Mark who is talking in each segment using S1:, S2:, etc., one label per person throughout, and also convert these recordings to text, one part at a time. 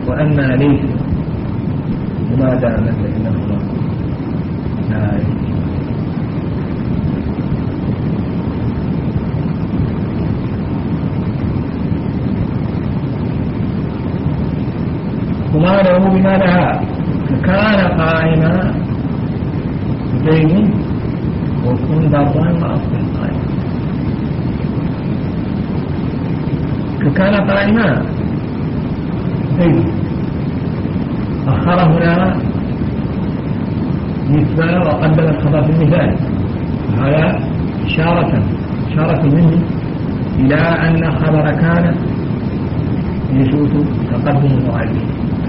S1: وأما ليس وما دامت فإنه لا يجوز. وما له بما لها فكان قائما زيد وكن ضربا وأصبح قائما. فكان قائما زيد أخر هنا نسبة وقدم الخبر في المثال. هذا إشارة منه إلى أن خبر كان يشوط تقدم المعلم.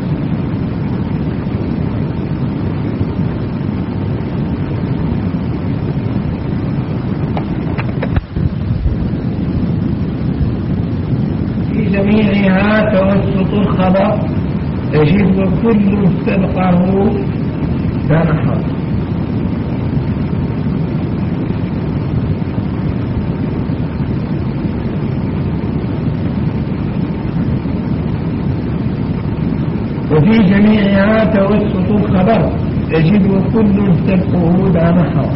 S1: في جميعها توسط الخبر يجب كل سبقه كان حاضر. وفي جميعها توسط الخبر يجب كل سبقه لا محر.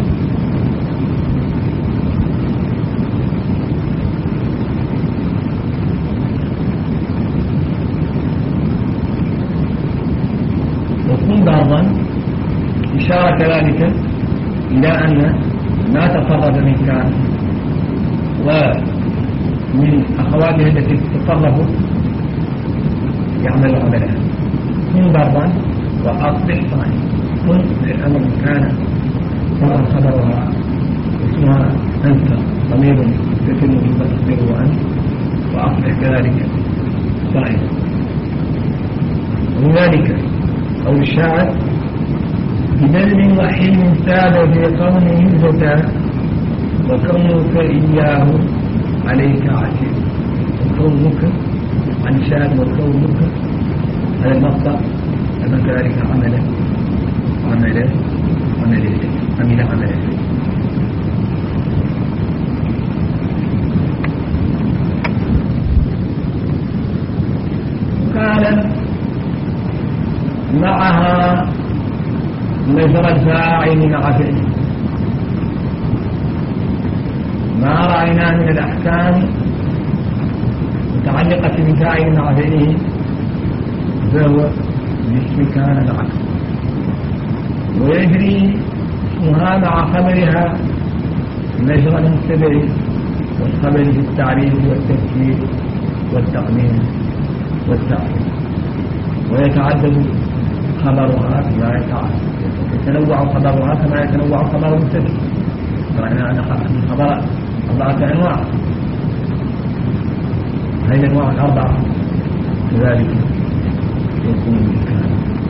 S1: وكن بعضا إشارة كذلك إلى أن ما تفرد من كان ومن أخواته التي تتصرف يعمل عملها. كن برا وأصبح صائما. كن الأمر كان طبعا خبرها اسمها أنت ضمير يتم تصديره أنت وأصبح كذلك صائما. ومن ذلك أو الشاعر بذل وحلم ساد في قومه الفتى وكونك إياه عليك عسير. وكونك عن شاد وكونك هذا المصدر أما كذلك عمل قال معها مثل الفاعل مع فعله. ما رأينا من الأحكام متعلقة بفاعل مع فعله فهو باسم كان العكس. ويجري اسمها مع خبرها مجرى المتبع والخبر في التعريف والتفكير والتقنين والتعريف. ويتعدد خبرها كما يتنوع خبرها كما يتنوع خبر المتبع. رأينا أن الخبر 4 أنواع. هذه الأنواع 4 كذلك يكون بالكلام.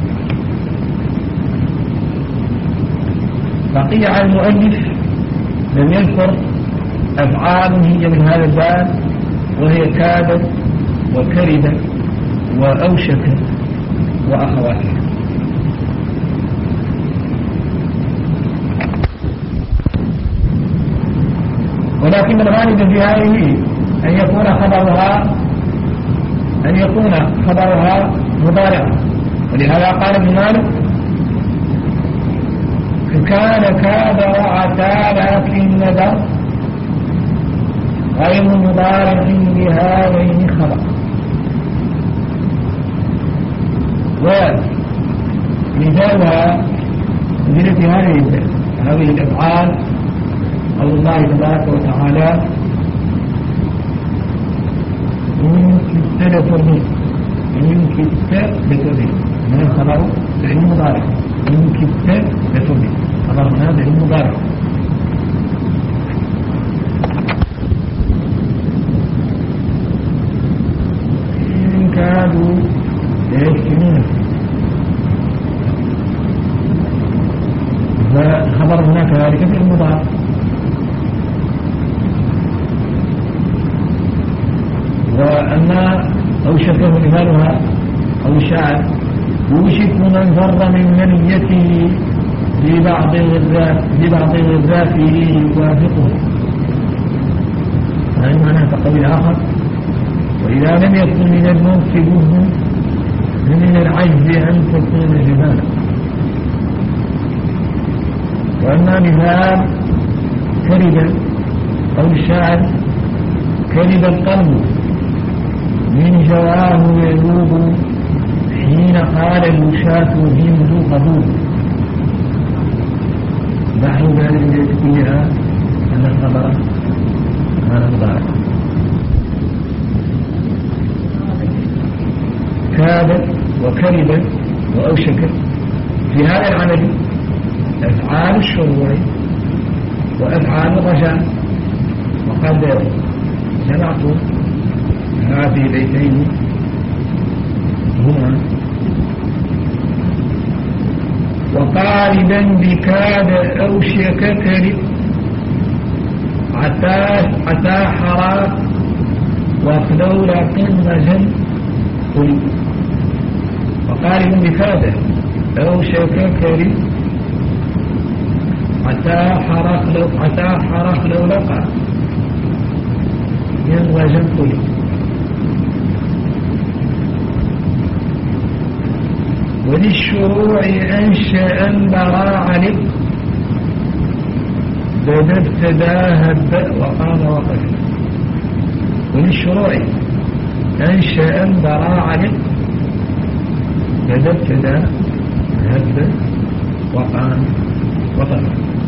S1: بقي على المؤلف لم يذكر أفعال هي من هذا الباب وهي كادت وكردت وأوشكت وأخواتها. ولكن الغالب في هذه أن يكون خبرها مضارعا. ولهذا قال ابن مالك كان كاد وعتى لكن ندر غير مضارع بهذين خبر. ومثالها مثل هذه الأفعال قول الله تبارك وتعالى إن كدت لترضي. إن كدت لترضي من الخبر فعل مضارع. إن كدت لترضي خبر هذا فعل مضارع. إن كادوا ليفتنون فخبر هناك ذلك فعل مضارع. وأما أوشكه مثالها أو الشاعر يوشك من فر من منيته في بعض الغذاء يوافقه. هذا معنى كقول آخر وإذا لم يكن من الموت بد من العجز أن تكون جبالا. وأما مثال كذب أو الشاعر كذب القلب من جواه يذوب حين قال الوشاة بهم ذو قبول. نحن ذلك فيها أن الخبر هذا مضارع. كاد وكذب وأوشك في هذا العمل أفعال الشروع وأفعال الرجاء. وقد جمعت هذه البيتين هما وقاربا بكاد أوشك كرب عتا حراك وفلولا قمة قل. وقاربا بكاد أوشك كرب عتا حراك لو لقى ينغى جنقل. وللشروع أنشأ براع لك بدا ابتداها الباء وقام وقف. وللشروع أنشأ براع لك بدا ابتداها الباء وقام وقف.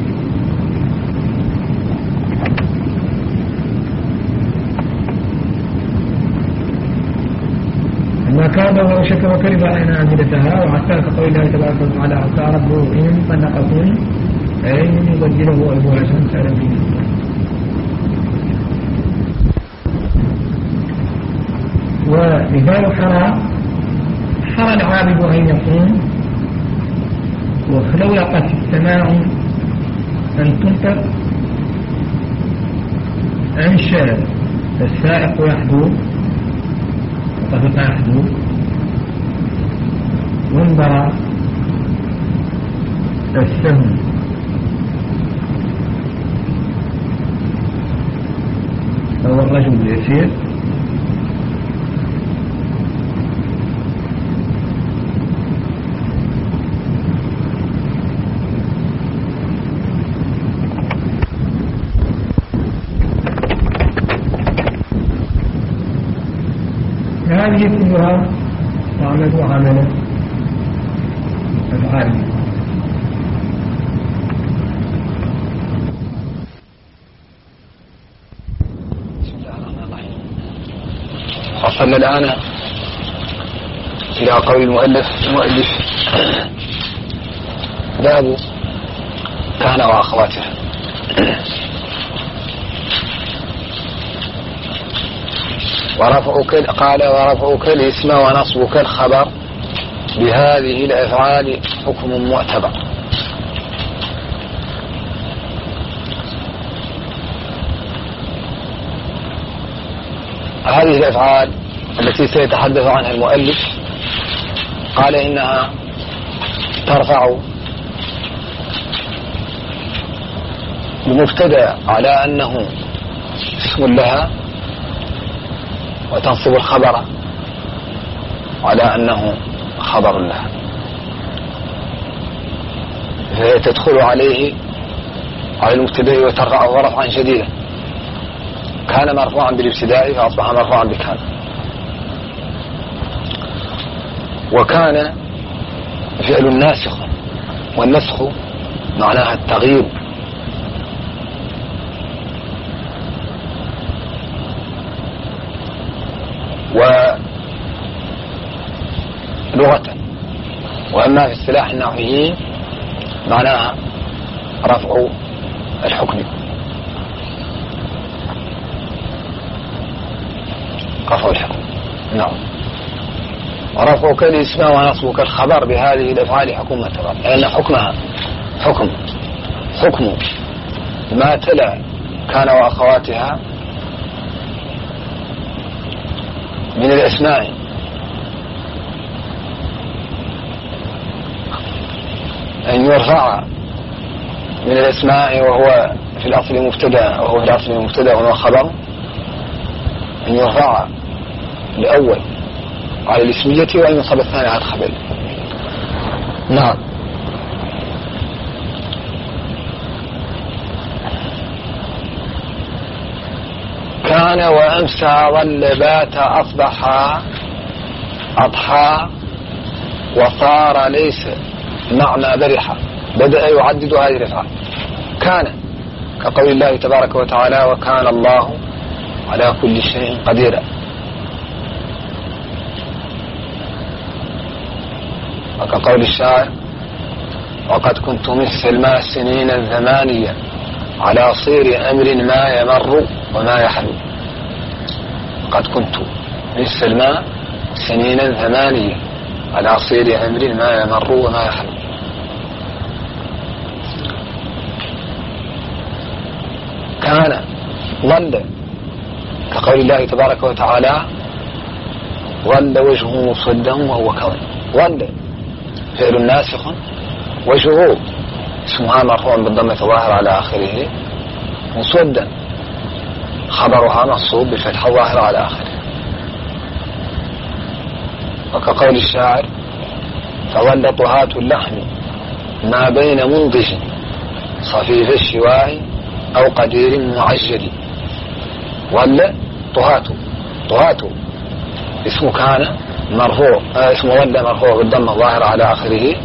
S1: ما كان وشك وكرب علينا عاملتها وعسى كقول الله تبارك وتعالى عسى ربه إن طلقكن أن يبدله أزواجا خيرا منكن. ومثال حرى العابد أن يقوم وخلولقت السماع أن تمطر أنشأ السائق يحدو وطفق يحدو وانبرى السهم فهو الرجل يسير هذه كلها تعمل عملا أفعال.
S2: بسم الله الرحمن الرحيم. وصلنا الآن إلى قول المؤلف باب كان وأخواتها. ورفعك الاسم ونصبك الخبر بهذه الأفعال حكم معتبر. هذه الأفعال التي سيتحدث عنها المؤلف قال إنها ترفع المبتدأ على أنه اسم لها وتنصب الخبر على أنه خبر لها، فهي تدخل عليه على المبتدأ وترفعه رفعا شديدا. كان مرفوعا بالابتداء فأصبح مرفوعا بكان. وكان فعل ناسخ، والنسخ معناها التغيير. ولغة. وأما في اصطلاح النحويين معناها رفع الحكم. رفع الحكم، نعم. ورفعك الاسم ونصبك الخبر بهذه الأفعال حكم معتبر، لأن حكمها حكم ما تلا كان وأخواتها من الأسماء أن يرفع من الأسماء وهو في الأصل مبتدأ وخبر، أن يرفع لأول على الاسمية والمنصب الثاني على الخبر. نعم. كان وأمسى ظل بات أصبح أضحى وصار ليس معنى برحة. بدأ يعدد هذه الأفعال. كان كقول الله تبارك وتعالى وكان الله على كل شيء قدير. وكقول الشاعر وقد كنت مثل الماء سنين ثمانية على صير أمر ما يمر وما يحل. قد كنت مثل الماء سنين ثمانية على صير أمر ما يمر وما يحل. كان ظل كقول الله تبارك وتعالى ظل وجهه مصدا وهو كظيم. ظل فعل ناسخ وجهه اسمها مرفوع بالضمة الظاهرة على آخره مصدا خبرها منصوب بالفتحة الظاهرة على آخره. وكقول الشاعر فظل طهاة اللحم ما بين منضج صفيف الشواء أو قدير معجل. ظل طهاة اسم كان مرفوع اسم ظل مرفوع بالضمة الظاهرة على آخره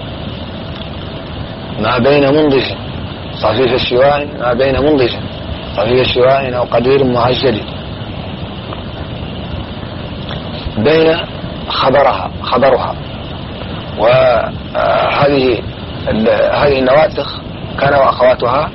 S2: ما بين منضج صفيف الشواء ما بين منضج صفيف الشواء أو قدير معجل. بين خبرها وهذه النواسخ كان وأخواتها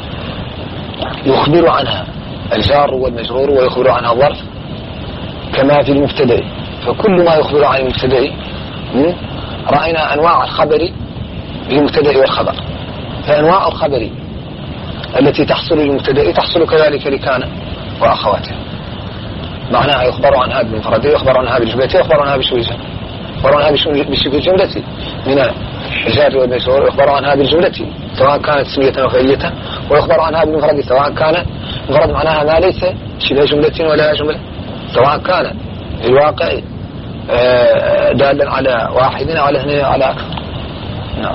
S2: يخبر عنها الجار والمجرور ويخبر عنها الظرف كما في المبتدأ. فكل ما يخبر عن المبتدأ رأينا أنواع الخبر للمبتدأ والخبر. فأنواع الخبر التي تحصل للمبتدأ تحصل كذلك لكان وأخواتها. معناها يخبر عنها بالمفرد يخبر عنها بالجملة يخبر عنها بشبه الجملة من الجار والمجرور يخبر عنها بالجملة سواء كانت اسمية أو فعلية ويخبر عنها بالمفرد سواء كان مفرد معناها ما ليس شبه جملة ولا جملة سواء كان في الواقع دالا على واحد أو على اثنين على أكثر. نعم.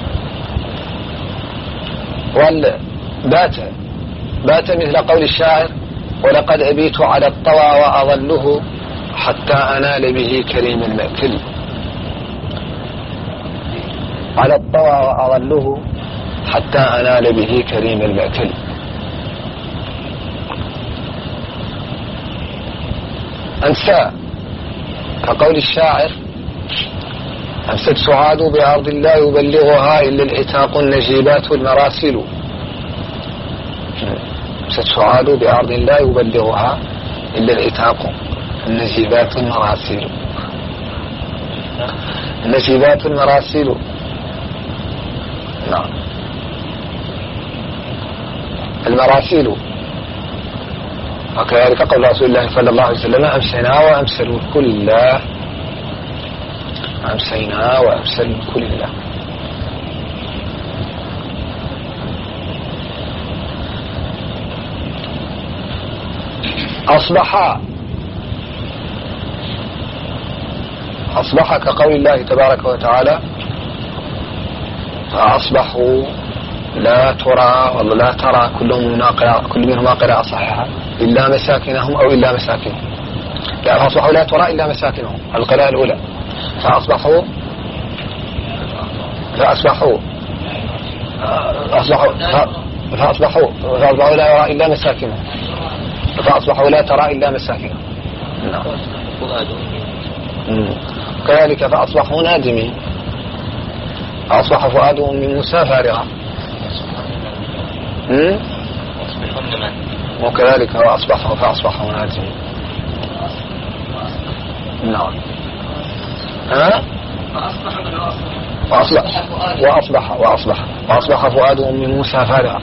S2: والبات مثل قول الشاعر ولقد أبيت على الطوى وأظله حتى أنال به كريم المأكل. على الطوى وأظله حتى أنال به كريم المأكل. أنسى كقول الشاعر أمست سعاد بأرض لا يبلغها إلا العتاق النجيبات المراسل. أمست سعاد بأرض لا يبلغها إلا العتاق النجيبات المراسل. النجيبات المراسل. نعم. المراسل. وكذلك قول رسول الله صلى الله عليه وسلم أمسينا وأمسى الملك لله. أمسينا وأمسى الملك لله. أصبح كقول الله تبارك وتعالى فأصبحوا لا ترى والله لا ترى كل منهما قراءة صحيحة إلا مساكنهم أو إلا مساكنهم. لا فأصبحوا لا ترى إلا مساكنهم القراءة الأولى. فأصبحوا لا يرى إلا مساكنهم. فأصبحوا لا ترى إلا مساكنهم. كذلك فأصبحوا نادمين. أصبح فؤاد أم موسى فارغا. وكذلك فأصبحوا نادمين. نعم. وأصبح فؤاد أم موسى فارغا.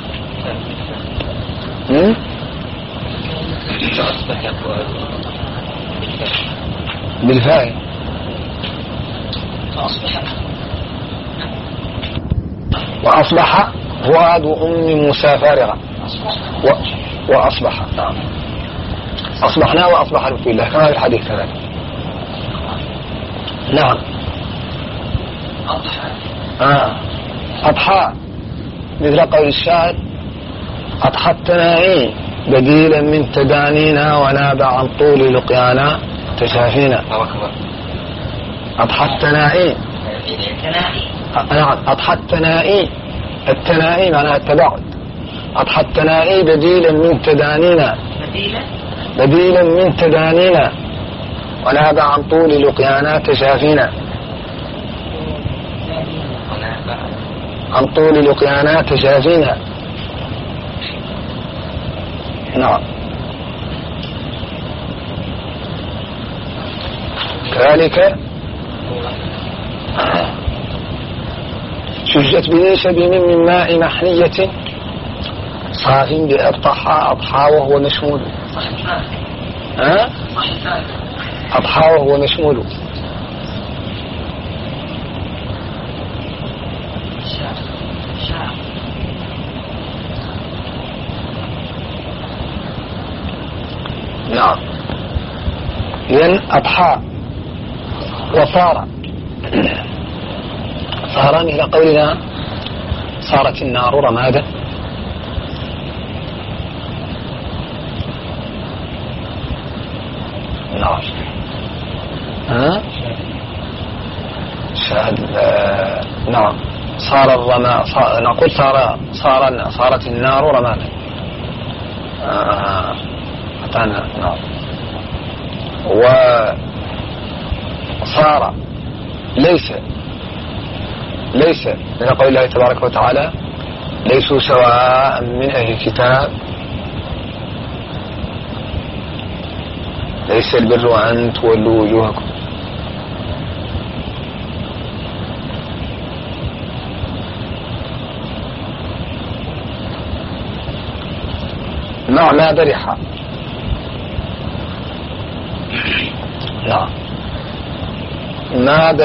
S2: بالفاء وأصبح فؤاد أم موسى فارغا. وأصبح. نعم. أصبحنا وأصبح الملك لله كما في الحديث كذلك. نعم. أضحى مثل قول الشاعر أضحى التناعي بديلا من تدانينا وناب عن طول لقيانا تشافينا. أضحى التناعي. نعم. أضحى التناعي. التناعي معناها التباعد. أضحى التناعي بديلا من تدانينا. بديلا من تدانينا وناب عن طول لقيانا تشافينا. عن طول لقيانا تشافينا. نعم. كذلك شجت به شبين من ماء محنية صاف بأبطحها أضحى وهو مشمول. أضحى وهو مشمول. نعم. لأن أضحى وصار صار مثل قولنا صارت النار رمادا. نعم. شاهد. نعم. صار الرماد. نقول صارت النار رمادا. نعم. وصار ليس من قول الله تبارك وتعالى ليسوا سواء من أهل الكتاب ليس البر أن تولوا وجوهكم. مع ما برح. نعم. ما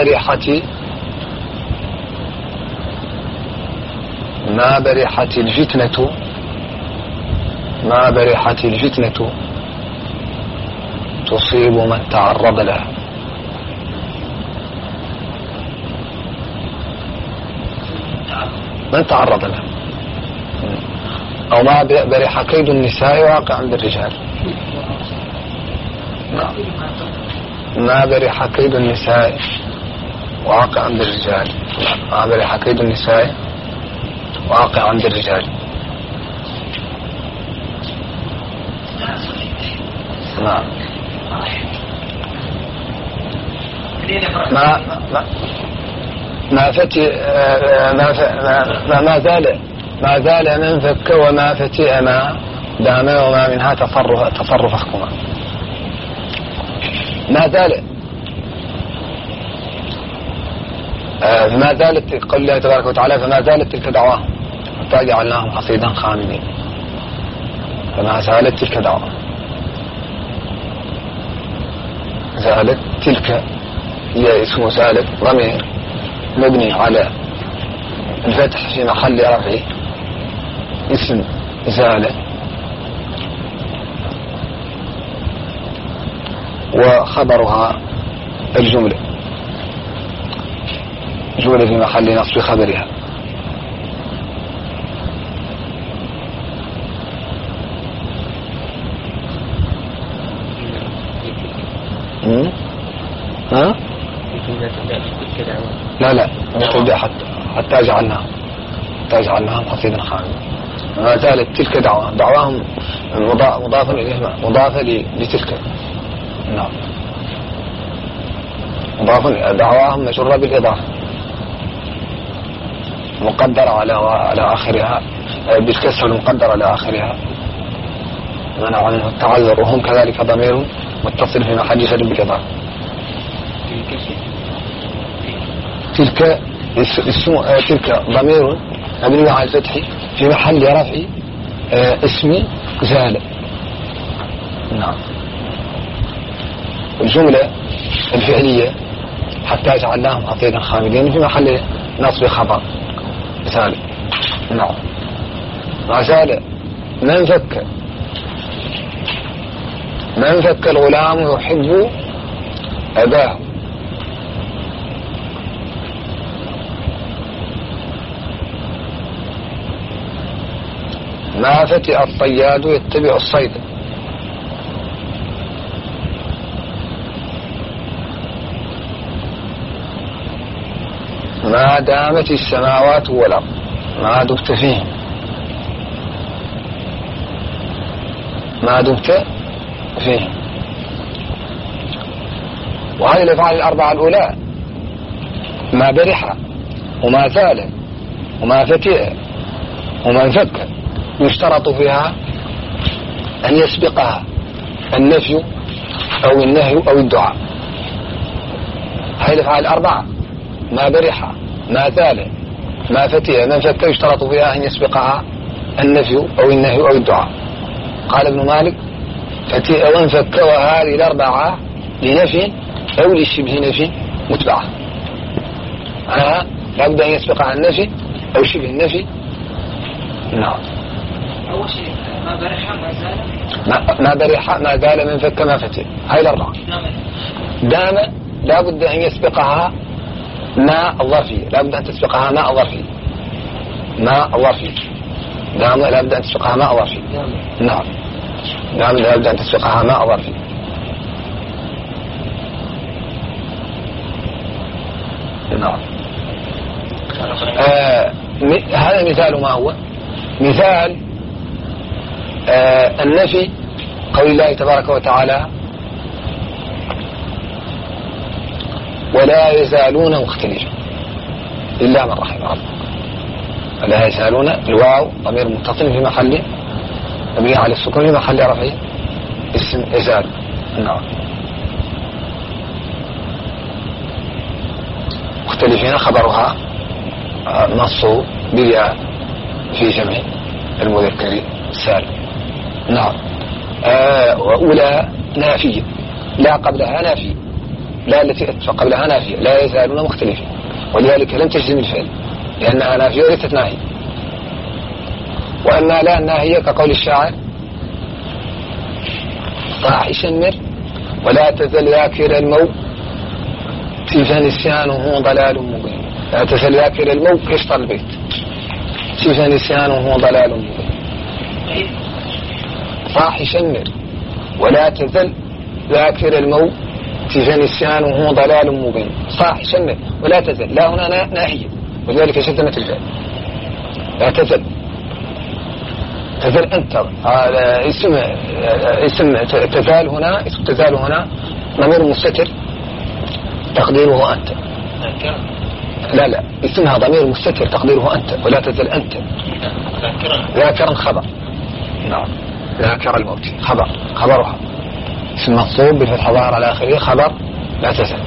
S2: برحت الفتنة تصيب من تعرض لها. من تعرض لها. أو ما برح كيد النساء واقعا بالرجال. نعم. ما برح كيد النساء واقعا بالرجال. ما برح كيد النساء واقعا بالرجال. نعم. ما زال من فك وما فتئ ما دام وما منها تصرف احكما. ما زالت قول الله تبارك وتعالى فما زالت تلك دعواهم حتى جعلناهم حصيدا خامدين. فما زالت تلك دعواهم. زالت تلك هي اسم زالت ضمير مبني على الفتح في محل رفع اسم زالت وخبرها الجملة في محل نصب خبرها. لا تبدأ حتى جعلناهم حصيدا خامدا. ما زالت تلك دعواهم مضافا إليهما مضافة لتلك. نعم. مضافا دعواهم مجرة بالإضافة مقدر على آخرها بالكسر المقدر على آخرها منع منه التعذر وهم كذلك ضمير متصل في محل جر بالإضافة. تلك ضمير مبني على الفتح في محل رفع اسم زال. نعم. الجملة الفعلية حتى جعلناهم حصيدا خامدين في محل نصب خبر زال. نعم. ما زال من فك الغلام يحب أباه ما فتئ الصياد يتبع الصيد. ما دامت السماوات والأرض ما دمت فيه، ما دمت فيه. وهذه الأفعال الأربعة الأولى ما برح وما زال وما فتئ وما انفك يشترط فيها أن يسبقها النفي أو النهي أو الدعاء. هذه الأفعال الأربعة ما برح ما زال ما فتئ ما انفك يشترط فيها أن يسبقها النفي أو النهي أو الدعاء. قال ابن مالك فتئ وانفك وهذه الأربعة لنفي أو لشبه نفي متبعة. أنا لابد أن يسبقها النفي أو شبه النفي. نعم.
S3: أول شيء ما برح ما زال
S2: ما برح ما زال ما انفك ما فتئ. هاي الأربعة. دام لابد أن يسبقها ما الظرفية، لابد أن تسبقها ما الظرفية. ما الظرفية دام لابد أن تسبقها ما الظرفية. نعم دام لابد أن تسبقها ما الظرفية. نعم. هذا مثال. ما هو مثال النفي؟ قول الله تبارك وتعالى ولا يزالون مختلفين إلا من رحم ربك. ولا يزالون الواو ضمير متصل في محل مبني على السكون في محل رفع اسم يزال. نعم. مختلفين خبرها نص بالياء في جمع المذكر السالم. نعم. وأولى نافية لا قبلها نافية، لا التي قبلها نافية لا يزالون مختلفين، ولذلك لم تجزم الفعل لأنها نافية وليست ناهية. وأما لا الناهية كقول الشاعر صاح شمر ولا تزل ذاكر الموت فنسيانه ضلال مبين. لا تزل ذاكر الموت يشطر البيت فنسيانه ضلال مبين. صاح شمر ولا تزل ذاكر الموت فنسيانه ضلال مبين. صاح شمر ولا تزل لا هنا ناهية ولذلك شدمت الفعل. لا تزل تزل أنت اسم تزال هنا، اسم تزال هنا ضمير مستتر تقديره أنت. لا اسمها ضمير مستتر تقديره أنت ولا تزل أنت. ذاكرا خبر. نعم ذاكر الموت خبرها اسم منصوب بالفتح ظاهر على آخره خبر لا تزل.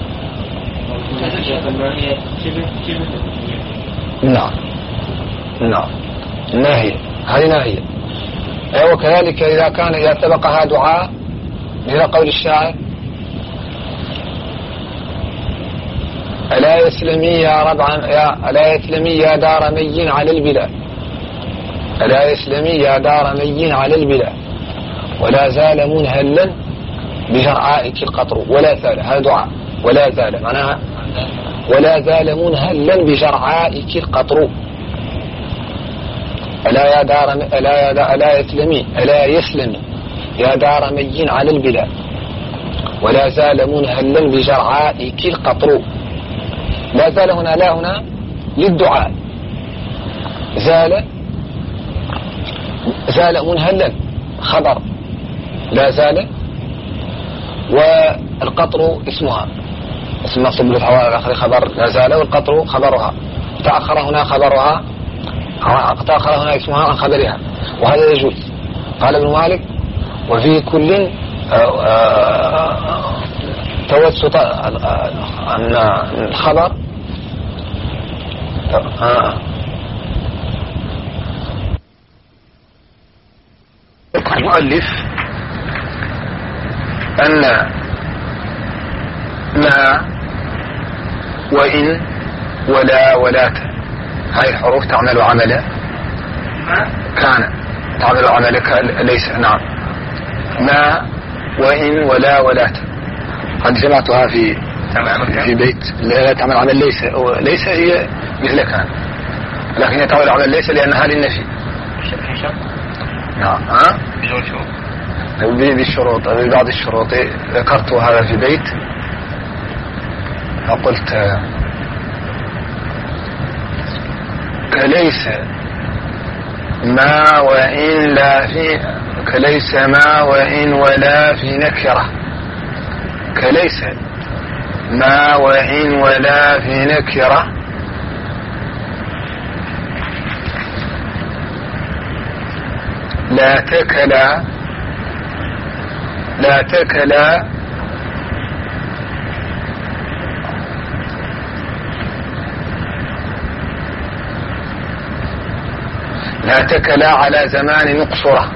S2: نعم ناهية. هذه ناهية. وكذلك إذا سبقها دعاء إلى قول الشاعر ألا يسلمي يا ربعا ألا يسلمي يا دار مي على البلاد. ألا يسلمي يا دار مي على البلاد ولا زال منهلا بجرعائك القطر. ولا زال هذا دعاء ولا زال معناها ولا زال منهلا بجرعائك القطر. ألا يسلمي يا دار مي على البلاد ولا زال منهلا بجرعائك القطر. لا زال هنا لا هنا للدعاء. زال منهلا خبر لا زال، والقطر اسمها اسم منصوب بالحوالي الآخر خبر لا زال، والقطر خبرها. تأخر هنا خبرها تأخر هنا اسمها عن خبرها وهذا يجوز. قال ابن مالك وفي كل توسط الخبر المؤلف أن ما وإن ولا ولات هاي الحروف تعمل عمل كان تعمل عمل ليس. نعم ما وإن ولا ولات قد جمعتها في بيت لا تعمل عمل ليس هي مثل كان، لكن هي تعمل عمل ليس لأنها للنفي نعم.
S4: بدون شروط.
S2: بالشروط، ببعض الشروط ذكرت هذا في بيت فقلت كليس ما وإن لا في كليس ما وإن ولا في نكرة، كليس ما وإن ولا في نكرة لا تكلا لا تكلا لا تكلا على زمان نقصره،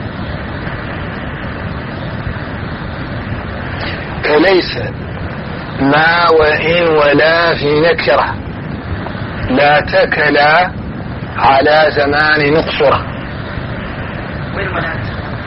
S2: كليس ما وإن ولا في نكرة لا تكلا على زمان نقصره.
S3: وين ولا؟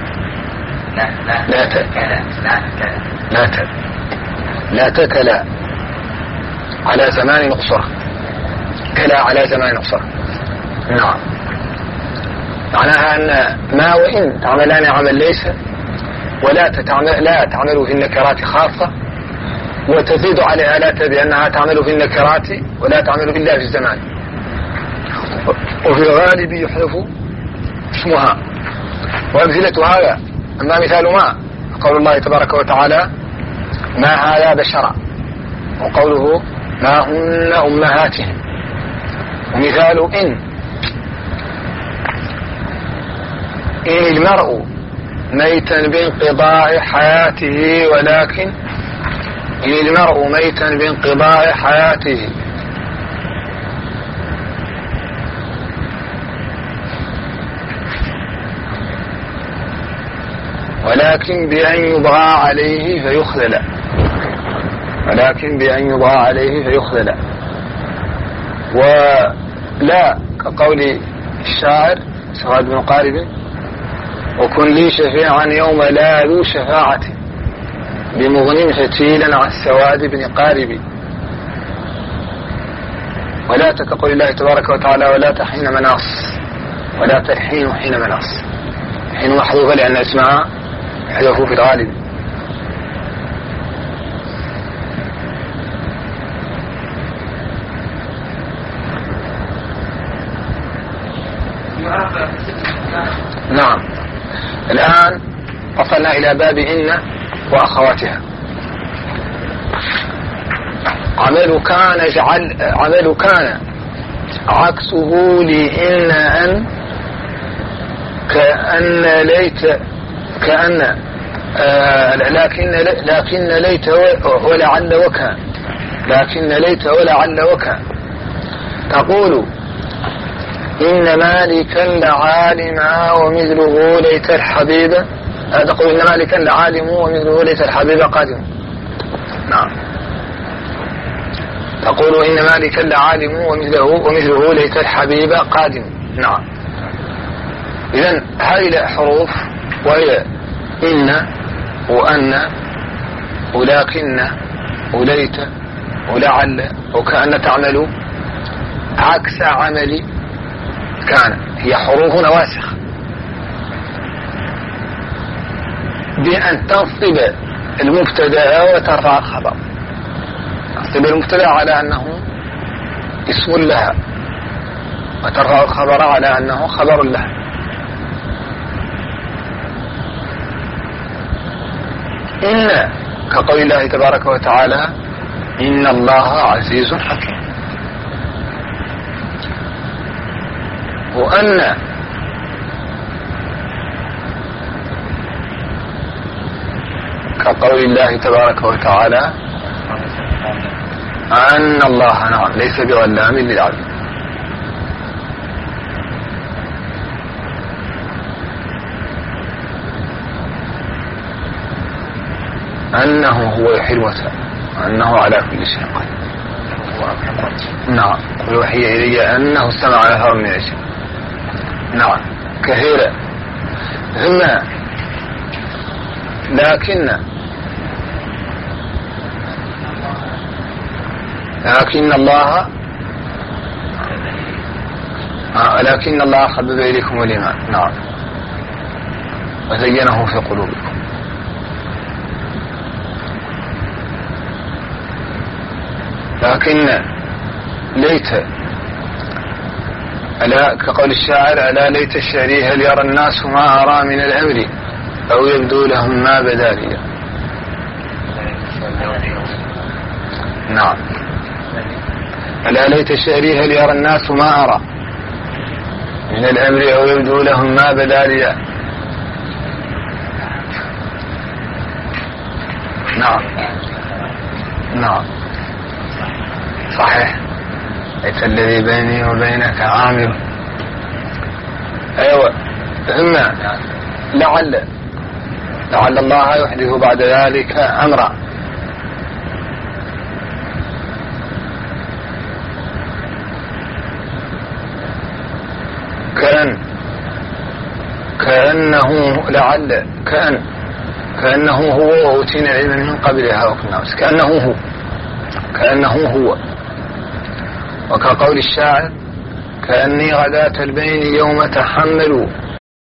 S2: لا تكلا على زمان نقصره، كلا على زمان نقصره. نعم. معناها أن ما وإن تعملان عمل ليس، ولا تعمل في النكرات خاصة، وتزيد عليها لا بأنها تعمل في النكرات ولا تعمل إلا في الزمان، وفي الغالب يحذف اسمها. وأمثلة هذا أما مثال ما قول الله تبارك وتعالى ما هذا بشرا، وقوله ما هن أمهاتهم. ومثال إن المرء ميتا بانقضاء حياته، ولكن إن المرء ميتا بانقضاء حياته ولكن بأن يبغى عليه فيخذل، ولكن بأن يبغى عليه فيخذل. ولا كقول الشاعر سواد بن قارب وكن لي شفيعا يوم لا ذو شفاعة بمغنم فتيلا عن سواد بن قارب. ولا كقول الله تبارك وتعالى ولا تحين مناص، ولا تحين حين مناص، حين محذوفة لأن اسمها يحذف في الغالب. نعم. الآن وصلنا إلى باب إن وأخواتها. عمل كان عكسه لإن أن كأن ليت كأن لكن ليت ولعل وكان، لكن ليت ولعل وكان. تقول إن مالكا لعالما ومثله ليت الحبيب، تقول إن مالكا لعالم ومثله ليت الحبيب قادم. نعم. تقول إن مالكا لعالم ومثله ليت الحبيب قادم. نعم. إذن هذه حروف وهي إن وأن ولكن وليت ولعل وكأن تعمل عكس عمل كان. هي حروف نواسخ بأن تنصب المبتدأ وترفع الخبر. تنصب المبتدأ على أنه اسم لها، وترفع الخبر على أنه خبر لها. إن كقول الله تبارك وتعالى إن الله عزيز حكيم. وأن كقول الله تبارك وتعالى أن الله نعم ليس بظلام للعبيد. أنه هو يحيي الموتى أنه على كل شيء قدير. نعم. قل وحي إلي أنه استمع نفر من الجن. نعم كثيرا. ثم لكن الله لكن الله حبب إليكم الإيمان. نعم. وزينه في قلوبكم. لكن ليت ألا كقول الشاعر ألا ليت الشعري هل يرى الناس ما أرى من الأمر أو يبدو لهم ما بدا لي. نعم. ألا ليت الشعري هل يرى الناس ما أرى من الأمر أو يبدو لهم ما بدا لي. نعم. نعم صحيح. ليس الذي بيني وبينك عامر. أيوة. ثم لعل الله يحدث بعد ذلك أمرا. كأنه هو وأوتينا العلم من قبلها وكنا كأنه هو. وكقول الشاعر كأني غداة البين يوم تحملوا